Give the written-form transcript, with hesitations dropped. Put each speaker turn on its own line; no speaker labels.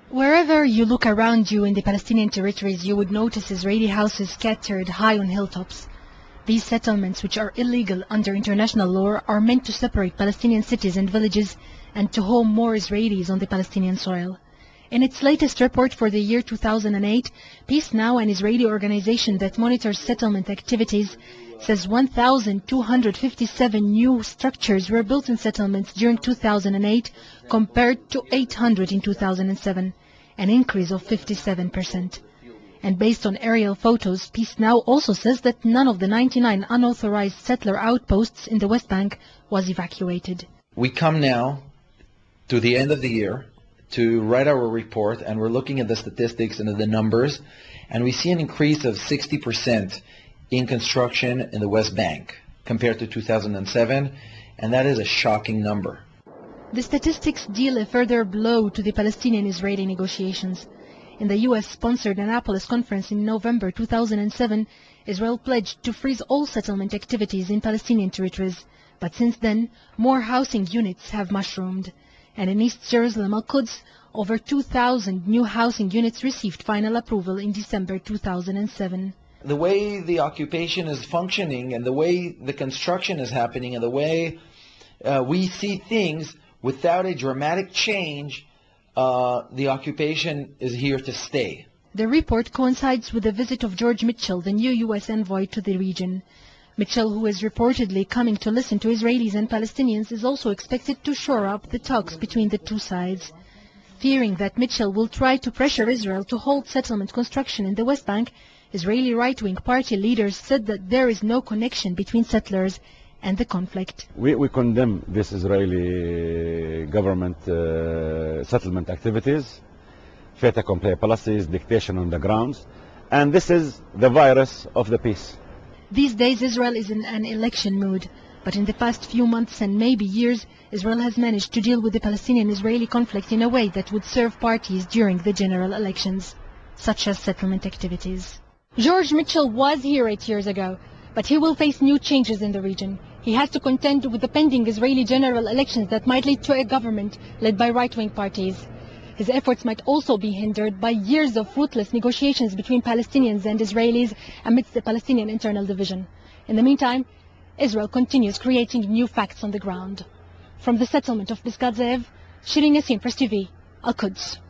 Wherever you look around you in the Palestinian territories, you would notice Israeli houses scattered high on hilltops. These settlements, which are illegal under international law, are meant to separate Palestinian cities and villages and to home more Israelis on the Palestinian soil. In its latest report for the year 2008, Peace Now, an Israeli organization that monitors settlement activities, says 1,257 new structures were built in settlements during 2008 compared to 800 in 2007, an increase of 57%. And based on aerial photos, Peace Now also says that none of the 99 unauthorized settler outposts in the West Bank was evacuated.
We come now to the end of the year to write our report, and we're looking at the statistics and the numbers, and we see an increase of 60% in construction in the West Bank compared to 2007, and that is a shocking number.
The statistics deal a further blow to the Palestinian-Israeli negotiations. In the U.S.-sponsored Annapolis conference in November 2007, Israel pledged to freeze all settlement activities in Palestinian territories, but since then, more housing units have mushroomed. And in East Jerusalem, Al-Quds, over 2,000 new housing units received final approval in December 2007.
The way the occupation is functioning and the way the construction is happening and the way we see things without a dramatic change, the occupation is here to stay.
The report coincides with the visit of George Mitchell, the new U.S. envoy to the region. Mitchell, who is reportedly coming to listen to Israelis and Palestinians, is also expected to shore up the talks between the two sides. Fearing that Mitchell will try to pressure Israel to halt settlement construction in the West Bank, Israeli right-wing party leaders said that there is no connection between settlers and the conflict.
We condemn this Israeli government settlement activities, fait accompli policies, dictation on the grounds, and this is the virus of the peace.
These days Israel is in an election mood, but in the past few months and maybe years, Israel has managed to deal with the Palestinian-Israeli conflict in a way that would serve parties during the general elections, such as settlement activities. George Mitchell was here 8 years ago, but he will face new changes in the region. He has to contend with the pending Israeli general elections that might lead to a government led by right-wing parties. His efforts might also be hindered by years of fruitless negotiations between Palestinians and Israelis amidst the Palestinian internal division. In the meantime, Israel continues creating new facts on the ground. From the settlement of Pisgat Ze'ev, Shirin Yassin, Press TV, Al-Quds.